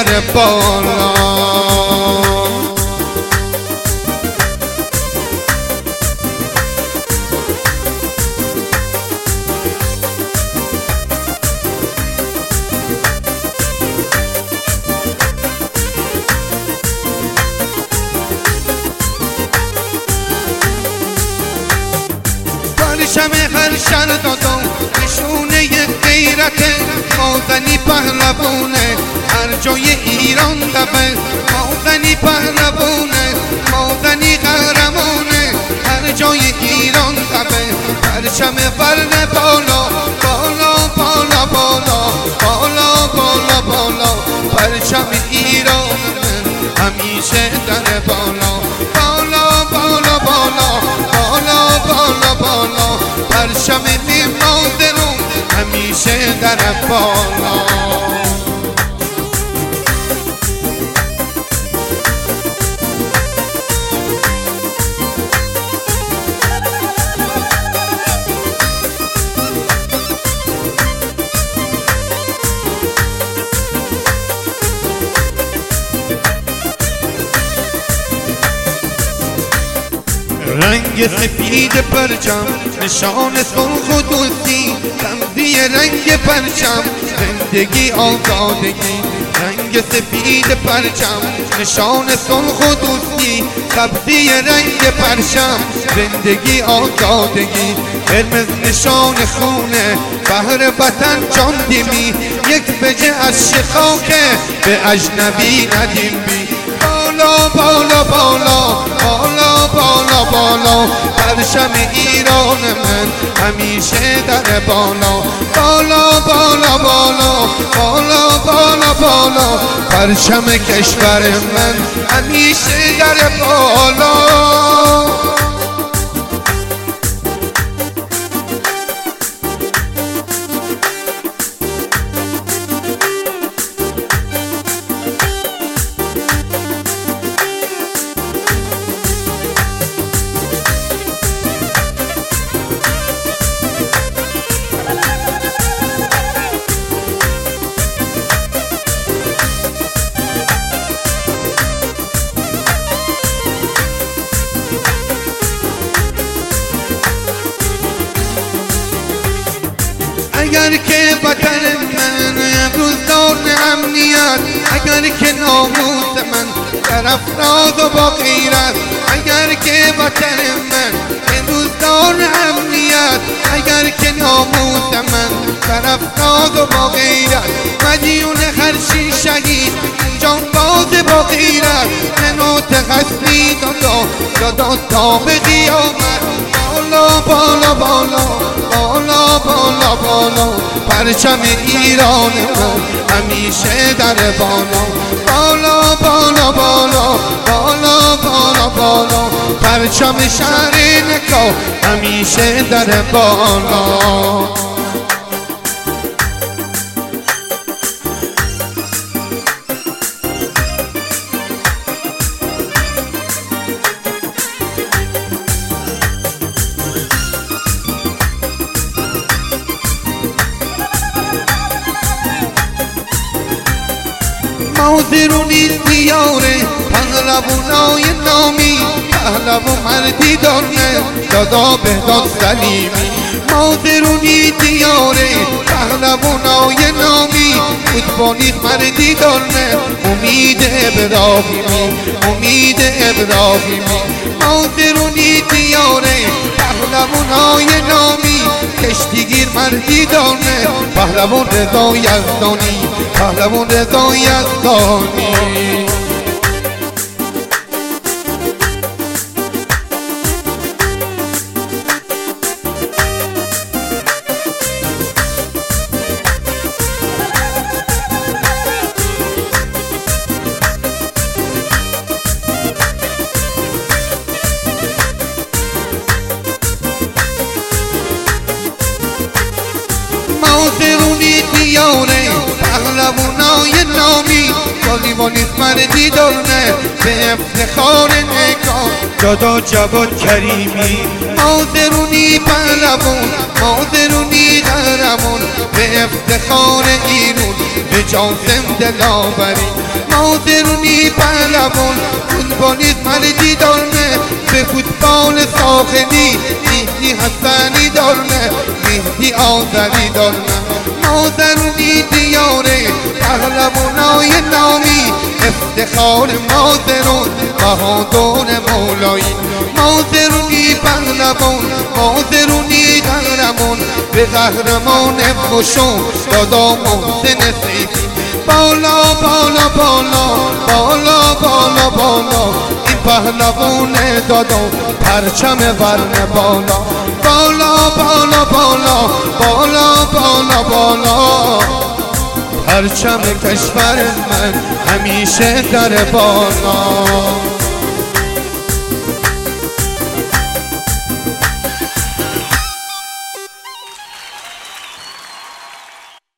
در بالا. پرچم هر شهر دادا نشونه غیرت، مازنی پهلوونه هر جای ایران دبه، مازنی پهلوونه مازنی قهرمانه هر جای ایران دبه. پرچم ورد بالا بالا بالا بالا بالا بالا بالا، پرچم ایران من همیشه در بالا بالا بالا بالا بالا بالا بالا، پرچم مادرم همیشه در بالا. رنگ سپید پرچم نشان صلح و دوستی، رمزی رنگ پرچم زندگی آزادگی. رنگ سپید پرچم نشان صلح و دوستی، سبزی رنگ پرچم زندگی آزادگی. قرمز نشان خونه بهر وطن جان دیمی، یک بجه از شخاکه به اجنبی ندیم بی. بالا بالا بالا بالا بالا بالا، پرچم ایران من همیشه در بالا بالا بالا بالا بالا بالا بالا، پرچم کشور من همیشه در بالا. اگر که وطن من امروز دار امنیت، اگر که ناموس من در افراد و با غیرت، اگر که وطن من امروز دار امنیت، اگر که ناموس من در افراد و با غیرت، مدیون هر چی شهید جان باز با غیرت، منوت غصبی دادا تا به قیامت. بالا بالا بالا بالا بالا بالا، پرچم ایران من همیشه در بالا بالا بالا بالا بالا بالا بالا، پرچم شهر نکو همیشه در بالا. مادرونی دیاره پهلوانای نامی، پهلوان مردی داره دادا بهداد سلیمی. مادرونی دیاره پهلوانای نامی، فوتبالی مردی داره امید ابراهیمی امید ابراهیمی. مادرونی دیاره پهلوانای نامی، کشتیگیر مردی داره پهلوان رضا یزدانی پهلوان رضا یزدانی. مادرونی دیاره پهلوانای نامی، والیبالیست مردی داره به افتخار نگاه دادا جواد کریمی. مادرونی پهلوان مادرونی قهرمان به افتخار ایران به جان زنده لاوری. ناظرونی پهلوان فوتبالیست مردی دارنه به فوتبال ساخنی مهدی حسنی دارنه مهدی آذری دارنه ناظرونی دیاره پهلوانای نامی افتخار مازرون بهادر مولایی مازرونی پهلوان مازرونی قهرمان به قهرمان خوشو دادا محسن سیفی بالا بالا بالا بالا بالا بالا این پهلوان دادا پرچم ورنه بالا بالا بالا بالا بالا بالا بالا پرچم کشور من همیشه در بالا